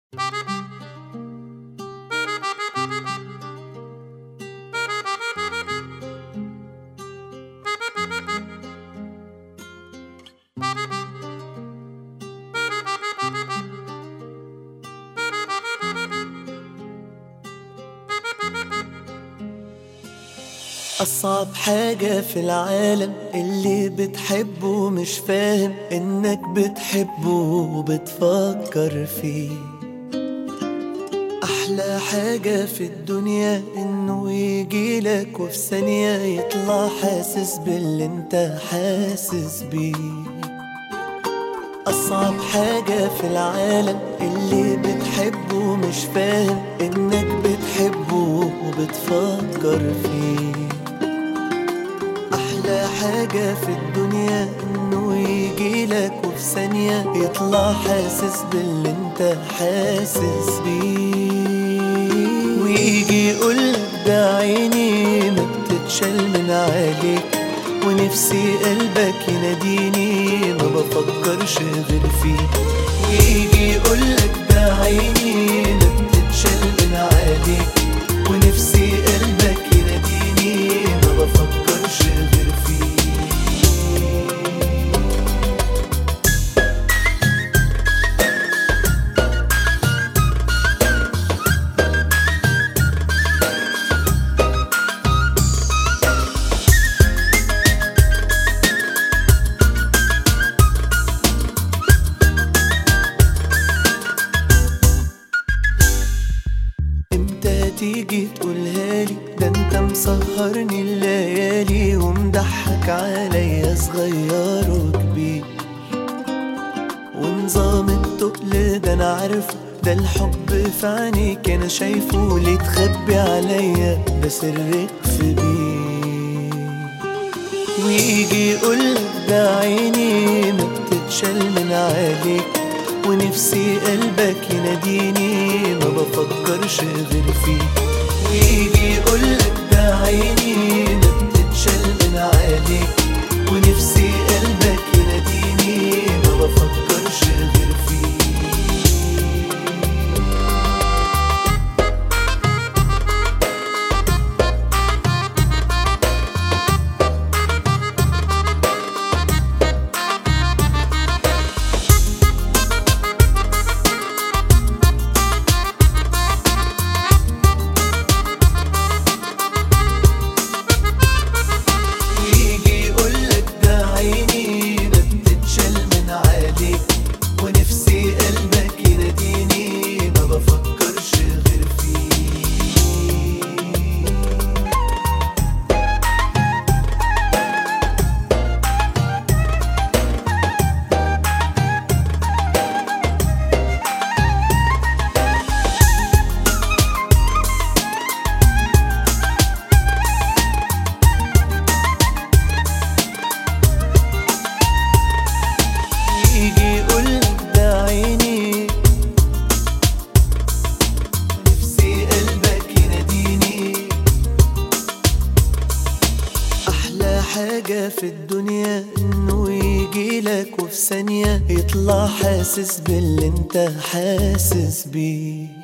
أصعب حاجة في العالم اللي بتحبه مش فاهم إنك بتحبه وبتفكر فيه. أحلى حاجة في الدنيا إنه يجيلك وفي ثانية يطلع حاسس باللي انت حاسس بيه. أصعب حاجة في العالم اللي بتحبه مش فاهم إنك بتحبه وبتفكر فيه. أحلى حاجة في الدنيا إنه يجيلك وفي ثانية يطلع حاسس باللي انت حاسس بيه. ويجي يقولك ده عيني ما بتتشال من عليك، ونفسي قلبك يناديني ما بفكرش غير فيه. ويجي يقولك ده عيني ما بتتشال من عليك، ونفسي قلبك يناديني ما بفكرش غير فيه. تيجي تقولها لي ده انت مسهرني الليالي ومضحك عليا صغير وكبير. ونظام التقل ده انا عارفه، ده الحب في عينيك انا شايفه. ليه تخبي عليا ده سرك في بيه. ويجي يقولك ده عيني ما بتتشال من عليك، ونفسي قلبك يناديني ما بفكرش غير فيه. ويجي يقولك ده عيني ما بتتشال من عليك، ونفسي قلبك يناديني ما بفكرش غير فيه. ونفسي قلبك يناديني ما بفكرش غير فيه. يجي يقولك ده عيني نفسي قلبك يناديني. أحلى حاجة في الدنيا إنه يجيلك وفي ثانية يطلع حاسس باللي انت حاسس بيه.